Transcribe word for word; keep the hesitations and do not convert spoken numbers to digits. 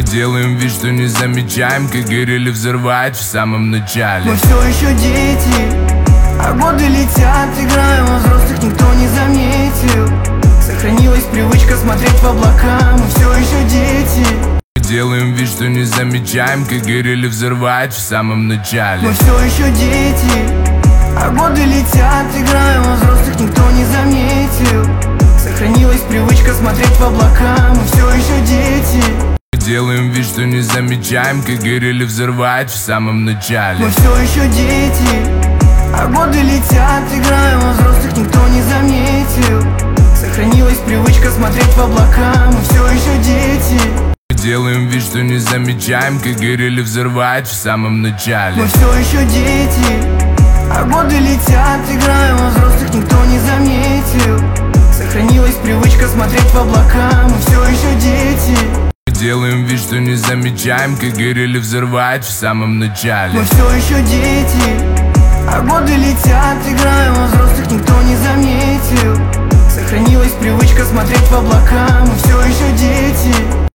Делаем вид, что не замечаем, как горели взрывать в самом начале. Мы все еще дети, а годы летят, играем во взрослых, никто не заметил. Сохранилась привычка смотреть в облака, мы все еще дети. Делаем вид, что не замечаем, как горели взрывать в самом начале. Мы все еще дети, а годы летят, играем во взрослых, никто не заметил. Сохранилась привычка смотреть в облака, мы все еще дети. Делаем вид, что не замечаем, как горели взрывать в самом начале. Мы все еще дети, а годы летят, играем во взрослых, никто не заметил. Сохранилась привычка смотреть в облака, мы все еще дети. Делаем вид, что не замечаем, как горели взрывать в самом начале. Мы все еще дети, а годы летят, играем во взрослых, никто не заметил. Сохранилась привычка смотреть в облака, мы все еще дети. Делаем вид, что не замечаем, как горели взрывать в самом начале. Мы все еще дети, а годы летят, играем во взрослых, никто не заметил. Сохранилась привычка смотреть в облака, мы все еще дети.